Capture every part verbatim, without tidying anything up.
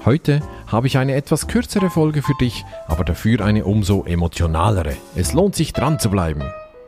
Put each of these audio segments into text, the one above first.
Heute habe ich eine etwas kürzere Folge für dich, aber dafür eine umso emotionalere. Es lohnt sich dran zu bleiben.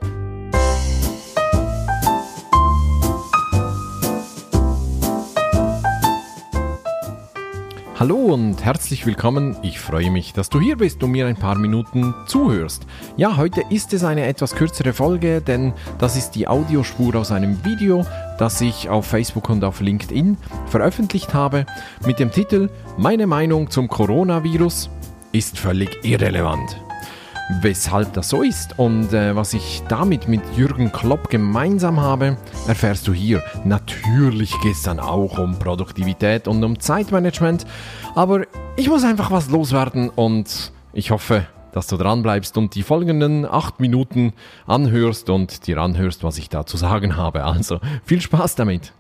Hallo und herzlich willkommen. Ich freue mich, dass du hier bist und mir ein paar Minuten zuhörst. Ja, heute ist es eine etwas kürzere Folge, denn das ist die Audiospur aus einem Video, das ich auf Facebook und auf LinkedIn veröffentlicht habe, mit dem Titel "Meine Meinung zum Coronavirus ist völlig irrelevant". Weshalb das so ist und äh, was ich damit mit Jürgen Klopp gemeinsam habe, erfährst du hier. Natürlich geht es dann auch um Produktivität und um Zeitmanagement, aber ich muss einfach was loswerden und ich hoffe, dass du dran bleibst und die folgenden acht Minuten anhörst und dir anhörst, was ich da zu sagen habe. Also viel Spaß damit!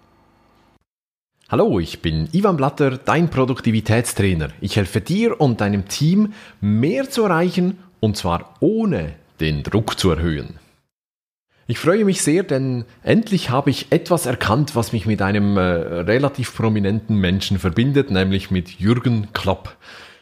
Hallo, ich bin Ivan Blatter, dein Produktivitätstrainer. Ich helfe dir und deinem Team, mehr zu erreichen, und zwar ohne den Druck zu erhöhen. Ich freue mich sehr, denn endlich habe ich etwas erkannt, was mich mit einem äh, relativ prominenten Menschen verbindet, nämlich mit Jürgen Klopp.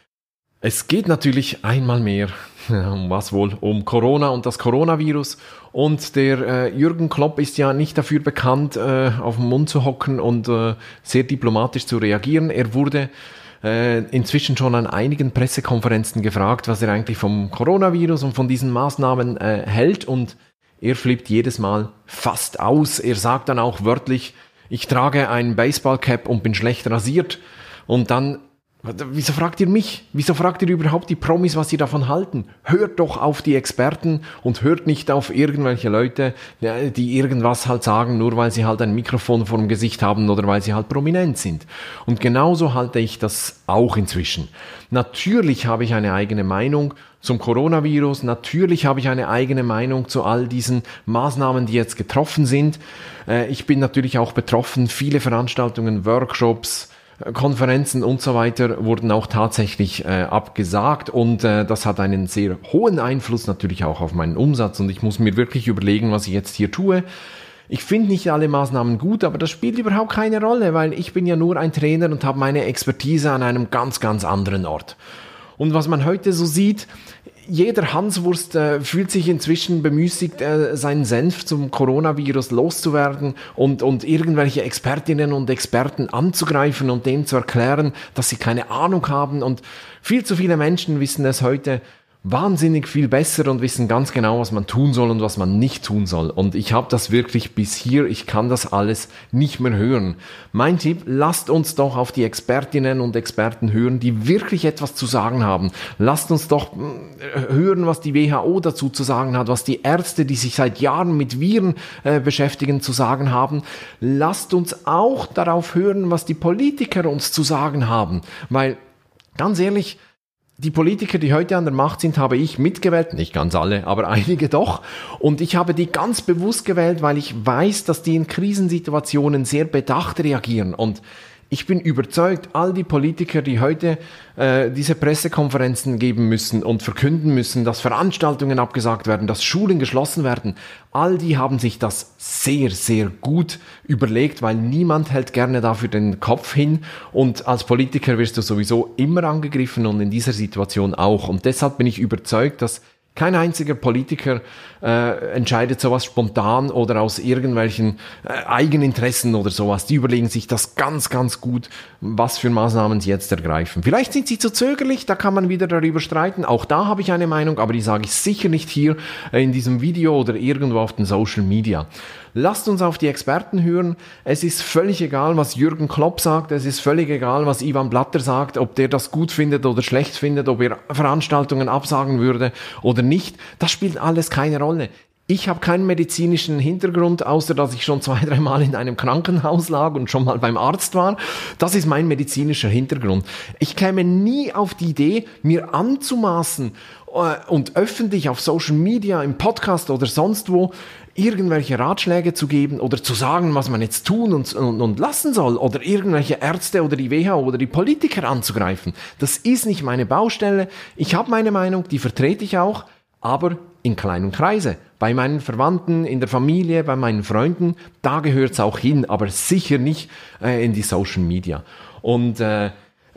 Es geht natürlich einmal mehr, um was wohl, um Corona und das Coronavirus. Und der äh, Jürgen Klopp ist ja nicht dafür bekannt, äh, auf dem Mund zu hocken und äh, sehr diplomatisch zu reagieren. Er wurde äh, inzwischen schon an einigen Pressekonferenzen gefragt, was er eigentlich vom Coronavirus und von diesen Maßnahmen äh, hält. Und er flippt jedes Mal fast aus. Er sagt dann auch wörtlich, ich trage ein Baseballcap und bin schlecht rasiert. Und dann... Wieso fragt ihr mich? Wieso fragt ihr überhaupt die Promis, was sie davon halten? Hört doch auf die Experten und hört nicht auf irgendwelche Leute, die irgendwas halt sagen, nur weil sie halt ein Mikrofon vor dem Gesicht haben oder weil sie halt prominent sind. Und genauso halte ich das auch inzwischen. Natürlich habe ich eine eigene Meinung zum Coronavirus, natürlich habe ich eine eigene Meinung zu all diesen Maßnahmen, die jetzt getroffen sind. Ich bin natürlich auch betroffen, viele Veranstaltungen, Workshops, Konferenzen und so weiter wurden auch tatsächlich äh, abgesagt und äh, das hat einen sehr hohen Einfluss natürlich auch auf meinen Umsatz und ich muss mir wirklich überlegen, was ich jetzt hier tue. Ich finde nicht alle Maßnahmen gut, aber das spielt überhaupt keine Rolle, weil ich bin ja nur ein Trainer und habe meine Expertise an einem ganz, ganz anderen Ort. Und was man heute so sieht, jeder Hanswurst äh, fühlt sich inzwischen bemüßigt, äh, seinen Senf zum Coronavirus loszuwerden und, und irgendwelche Expertinnen und Experten anzugreifen und denen zu erklären, dass sie keine Ahnung haben. Und viel zu viele Menschen wissen es heute wahnsinnig viel besser und wissen ganz genau, was man tun soll und was man nicht tun soll. Und ich habe das wirklich bis hier, ich kann das alles nicht mehr hören. Mein Tipp, lasst uns doch auf die Expertinnen und Experten hören, die wirklich etwas zu sagen haben. Lasst uns doch hören, was die W H O dazu zu sagen hat, was die Ärzte, die sich seit Jahren mit Viren äh, beschäftigen, zu sagen haben. Lasst uns auch darauf hören, was die Politiker uns zu sagen haben. Weil, ganz ehrlich, die Politiker, die heute an der Macht sind, habe ich mitgewählt, nicht ganz alle, aber einige doch. Und ich habe die ganz bewusst gewählt, weil ich weiß, dass die in Krisensituationen sehr bedacht reagieren. Und ich bin überzeugt, all die Politiker, die heute äh, diese Pressekonferenzen geben müssen und verkünden müssen, dass Veranstaltungen abgesagt werden, dass Schulen geschlossen werden, all die haben sich das sehr, sehr gut überlegt, weil niemand hält gerne dafür den Kopf hin und als Politiker wirst du sowieso immer angegriffen und in dieser Situation auch. Und deshalb bin ich überzeugt, dass kein einziger Politiker äh, entscheidet sowas spontan oder aus irgendwelchen äh, Eigeninteressen oder sowas. Die überlegen sich das ganz, ganz gut, was für Maßnahmen sie jetzt ergreifen. Vielleicht sind sie zu zögerlich, da kann man wieder darüber streiten. Auch da habe ich eine Meinung, aber die sage ich sicher nicht hier äh, in diesem Video oder irgendwo auf den Social Media. Lasst uns auf die Experten hören. Es ist völlig egal, was Jürgen Klopp sagt. Es ist völlig egal, was Ivan Blatter sagt, ob der das gut findet oder schlecht findet, ob er Veranstaltungen absagen würde oder nicht. Das spielt alles keine Rolle. Ich habe keinen medizinischen Hintergrund, außer dass ich schon zwei, dreimal in einem Krankenhaus lag und schon mal beim Arzt war. Das ist mein medizinischer Hintergrund. Ich käme nie auf die Idee, mir anzumaßen äh, und öffentlich auf Social Media, im Podcast oder sonst wo irgendwelche Ratschläge zu geben oder zu sagen, was man jetzt tun und, und, und lassen soll oder irgendwelche Ärzte oder die W H O oder die Politiker anzugreifen. Das ist nicht meine Baustelle. Ich habe meine Meinung, die vertrete ich auch, aber in kleinen Kreise. Bei meinen Verwandten, in der Familie, bei meinen Freunden, da gehört es auch hin, aber sicher nicht äh, in die Social Media. Und äh,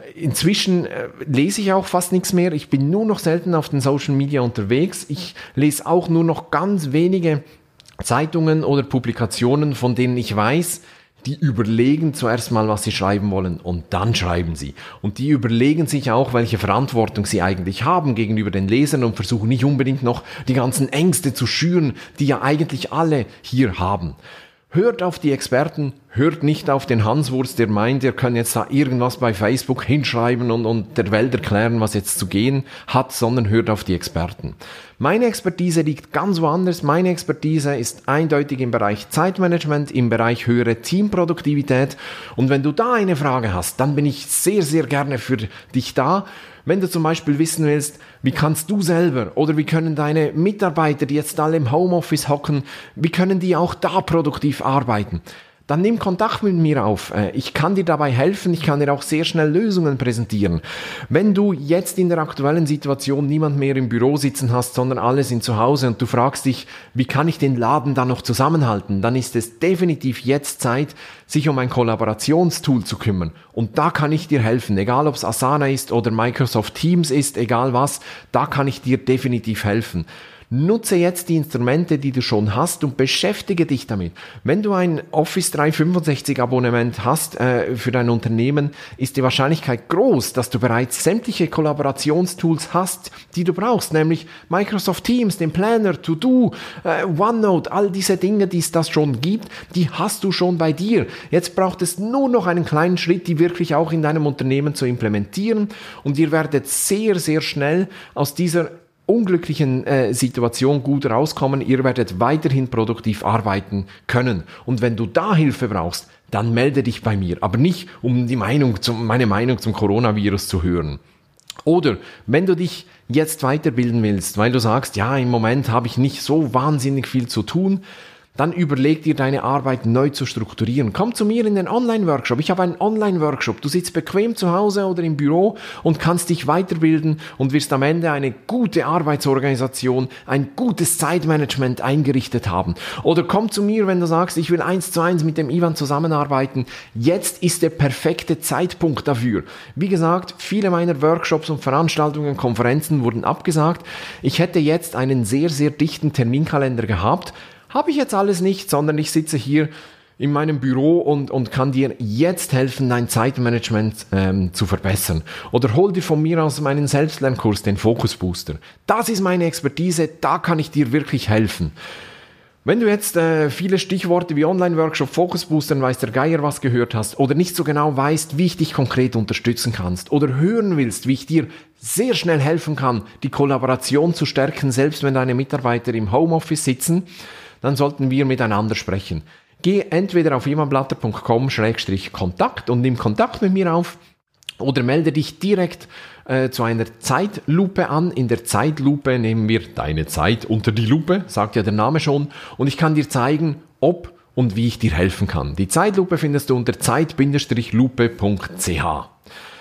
inzwischen äh, lese ich auch fast nichts mehr. Ich bin nur noch selten auf den Social Media unterwegs. Ich lese auch nur noch ganz wenige Zeitungen oder Publikationen, von denen ich weiß, die überlegen zuerst mal, was sie schreiben wollen und dann schreiben sie. Und die überlegen sich auch, welche Verantwortung sie eigentlich haben gegenüber den Lesern und versuchen nicht unbedingt noch die ganzen Ängste zu schüren, die ja eigentlich alle hier haben. Hört auf die Experten, hört nicht auf den Hanswurst, der meint, er kann jetzt da irgendwas bei Facebook hinschreiben und, und der Welt erklären, was jetzt zu gehen hat, sondern hört auf die Experten. Meine Expertise liegt ganz woanders. Meine Expertise ist eindeutig im Bereich Zeitmanagement, im Bereich höhere Teamproduktivität. Und wenn du da eine Frage hast, dann bin ich sehr, sehr gerne für dich da. Wenn du zum Beispiel wissen willst, wie kannst du selber oder wie können deine Mitarbeiter, die jetzt alle im Homeoffice hocken, wie können die auch da produktiv arbeiten? Dann nimm Kontakt mit mir auf. Ich kann dir dabei helfen, ich kann dir auch sehr schnell Lösungen präsentieren. Wenn du jetzt in der aktuellen Situation niemand mehr im Büro sitzen hast, sondern alle sind zu Hause und du fragst dich, wie kann ich den Laden dann noch zusammenhalten, dann ist es definitiv jetzt Zeit, sich um ein Kollaborationstool zu kümmern. Und da kann ich dir helfen, egal ob es Asana ist oder Microsoft Teams ist, egal was, da kann ich dir definitiv helfen. Nutze jetzt die Instrumente, die du schon hast und beschäftige dich damit. Wenn du ein Office dreihundertfünfundsechzig Abonnement hast äh, für dein Unternehmen, ist die Wahrscheinlichkeit groß, dass du bereits sämtliche Kollaborationstools hast, die du brauchst, nämlich Microsoft Teams, den Planner, To-Do, äh, OneNote, all diese Dinge, die es das schon gibt, die hast du schon bei dir. Jetzt braucht es nur noch einen kleinen Schritt, die wirklich auch in deinem Unternehmen zu implementieren und ihr werdet sehr, sehr schnell aus dieser unglücklichen äh, Situation gut rauskommen. Ihr werdet weiterhin produktiv arbeiten können. Und wenn du da Hilfe brauchst, dann melde dich bei mir. Aber nicht, um die Meinung zum, meine Meinung zum Coronavirus zu hören. Oder wenn du dich jetzt weiterbilden willst, weil du sagst, ja, im Moment habe ich nicht so wahnsinnig viel zu tun, dann überleg dir deine Arbeit neu zu strukturieren. Komm zu mir in den Online-Workshop. Ich habe einen Online-Workshop. Du sitzt bequem zu Hause oder im Büro und kannst dich weiterbilden und wirst am Ende eine gute Arbeitsorganisation, ein gutes Zeitmanagement eingerichtet haben. Oder komm zu mir, wenn du sagst, ich will eins zu eins mit dem Ivan zusammenarbeiten. Jetzt ist der perfekte Zeitpunkt dafür. Wie gesagt, viele meiner Workshops und Veranstaltungen, Konferenzen wurden abgesagt. Ich hätte jetzt einen sehr, sehr dichten Terminkalender gehabt. Habe ich jetzt alles nicht, sondern ich sitze hier in meinem Büro und, und kann dir jetzt helfen, dein Zeitmanagement ähm, zu verbessern. Oder hol dir von mir aus meinen Selbstlernkurs, den Focus Booster. Das ist meine Expertise, da kann ich dir wirklich helfen. Wenn du jetzt äh, viele Stichworte wie Online-Workshop, Focus Booster, weiß der Geier was gehört hast oder nicht so genau weißt, wie ich dich konkret unterstützen kannst oder hören willst, wie ich dir sehr schnell helfen kann, die Kollaboration zu stärken, selbst wenn deine Mitarbeiter im Homeoffice sitzen, dann sollten wir miteinander sprechen. Geh entweder auf ivanblatter punkt com Schrägstrich Kontakt und nimm Kontakt mit mir auf oder melde dich direkt äh, zu einer Zeitlupe an. In der Zeitlupe nehmen wir deine Zeit unter die Lupe, sagt ja der Name schon, und ich kann dir zeigen, ob und wie ich dir helfen kann. Die Zeitlupe findest du unter zeit Bindestrich lupe punkt c h.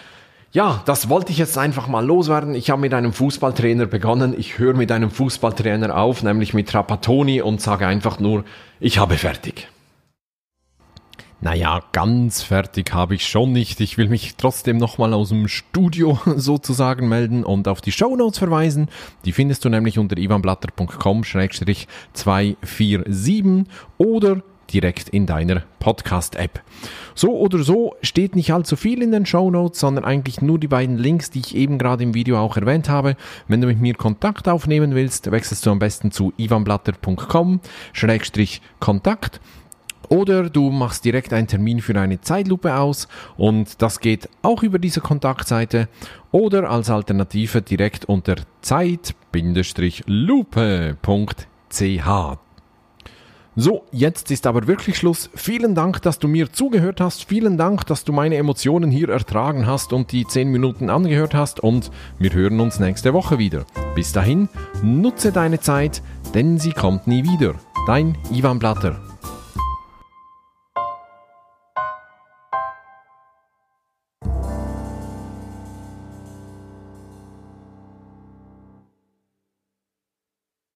Ja, das wollte ich jetzt einfach mal loswerden. Ich habe mit einem Fußballtrainer begonnen. Ich höre mit einem Fußballtrainer auf, nämlich mit Trapattoni, und sage einfach nur, ich habe fertig. Naja, ganz fertig habe ich schon nicht. Ich will mich trotzdem nochmal aus dem Studio sozusagen melden und auf die Shownotes verweisen. Die findest du nämlich unter ivanblatter punkt com Schrägstrich zwei vier sieben oder direkt in deiner Podcast-App. So oder so steht nicht allzu viel in den Shownotes, sondern eigentlich nur die beiden Links, die ich eben gerade im Video auch erwähnt habe. Wenn du mit mir Kontakt aufnehmen willst, wechselst du am besten zu ivanblatter punkt com Schrägstrich Kontakt oder du machst direkt einen Termin für eine Zeitlupe aus und das geht auch über diese Kontaktseite oder als Alternative direkt unter zeit Bindestrich lupe punkt c h. So, jetzt ist aber wirklich Schluss. Vielen Dank, dass du mir zugehört hast. Vielen Dank, dass du meine Emotionen hier ertragen hast und die zehn Minuten angehört hast. Und wir hören uns nächste Woche wieder. Bis dahin, nutze deine Zeit, denn sie kommt nie wieder. Dein Ivan Blatter.